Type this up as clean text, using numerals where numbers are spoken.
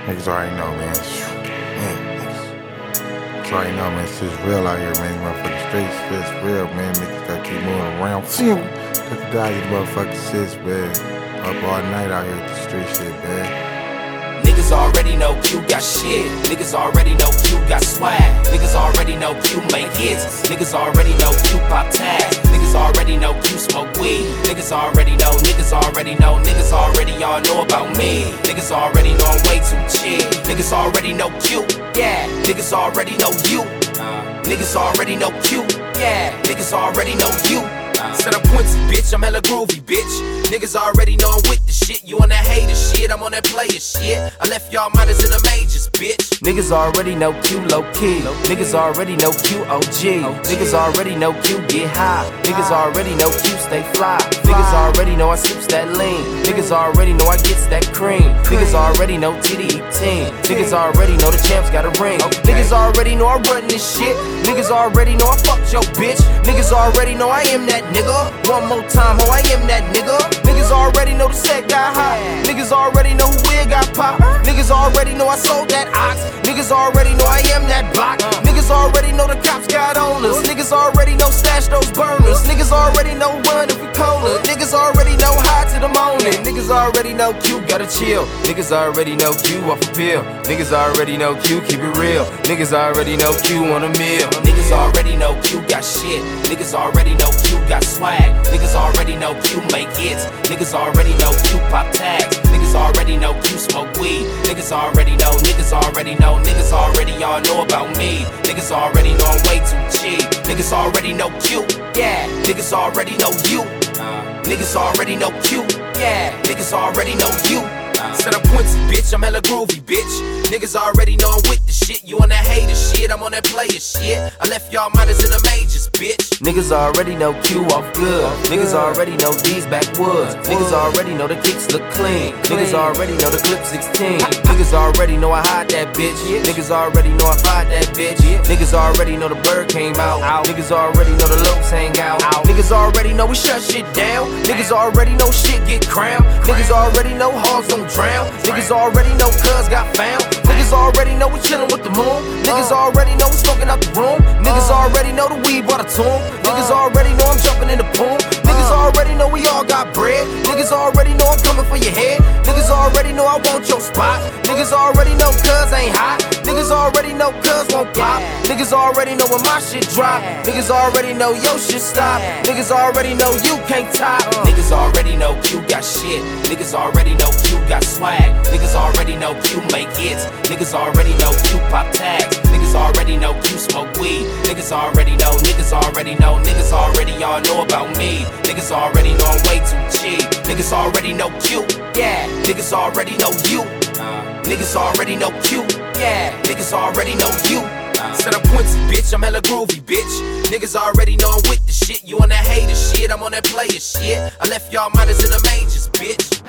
Niggas already know, man. Niggas already know, man. Shit's real out here, man. These motherfucking streets, shit's real, man. Niggas gotta keep moving around. Look at that, these motherfucking shits, man. Up all night out here with the street shit, man. Niggas already know Q got shit. Niggas already know Q got swag. Niggas already know Q make hits. Niggas already know Q pop tags. Niggas already know Q smoke weed. Niggas already know, niggas already know, niggas already all know about me. Niggas already know I'm way too chill. Niggas already know Q, yeah. Niggas already know you. Niggas already know Q, yeah. Niggas already know you. Set up points, bitch, I'm hella groovy, bitch. Niggas already know I'm with the shit. You on that hater shit, I'm on that player shit. I left y'all minors in the majors, bitch. Niggas already know Q low key. Niggas already know Q OG. Niggas already know Q get high. Niggas already know Q stay fly. Niggas already know I sips that lean. Niggas already know I gets that cream. Niggas already know TDE team. Niggas already know the champs got a ring. Niggas already know I run this shit. Niggas already know I fucked your bitch. Niggas already know I am that nigga. One more time, ho, I am that nigga. Niggas already know the set got hot. Niggas already know who wig got pop. Niggas already know I sold that ox. Niggas already know I am that block. Niggas already know the cops got on us. Niggas already know stash those burners. Niggas already know run if we corner. Niggas already know high to the morning. Niggas already know Q gotta chill. Niggas already know Q off a pill. Niggas already know Q keep it real. Niggas already know Q on a meal. Niggas already know Q got shit. Niggas already know Q got swag. Niggas already know Q make hits. Niggas already know Q pop tags. Niggas already know Q smoke weed. Niggas already know, niggas already know, niggas already all know about me. Niggas already know I'm way too cheap. Niggas already know Q, yeah. Niggas already know you. Niggas already know Q, yeah. Niggas already know you. Set up points, bitch, I'm hella groovy, bitch. Niggas already know I'm with the shit. You on that hater shit, I'm on that player shit. I left y'all minors in the majors, bitch. Niggas already know Q off good. Niggas already know these backwoods. Niggas already know the kicks look clean. Niggas already know the clip 16. Niggas already know I hide that bitch. Niggas already know I find that bitch. Niggas already know the bird came out. Niggas already know the lopes hang out. Niggas already know we shut shit down. Niggas already know shit get crowned. Niggas already know hogs don't drown. Niggas already know cuz got found. Niggas already know we chillin' with the moon. Niggas already know we smoking out the room. Niggas already know the weed brought a tomb. Niggas already know I'm jumping in the pool. Niggas already know we all got bread. Niggas already know I'm coming for your head. Niggas already know I want your spot. Niggas already know cuz ain't hot. Niggas already know cuz won't pop. Niggas already know when my shit drop. Niggas already know your shit stop. Niggas already know you can't top. Niggas already know Q got shit. Niggas already know Q got swag. Niggas already know Q make hits. Niggas already know Q pop tags. Niggas already know Q smoke weed. Niggas already know, niggas already know, niggas already all know about me. Niggas already know I'm way too cheap. Niggas already know Q, yeah. Niggas already know you. Niggas already know Q, yeah. Niggas already know you. Set up points, bitch, I'm hella groovy, bitch. Niggas already know I'm with the shit. You on that hater shit, I'm on that player shit. I left y'all minors in the majors, bitch.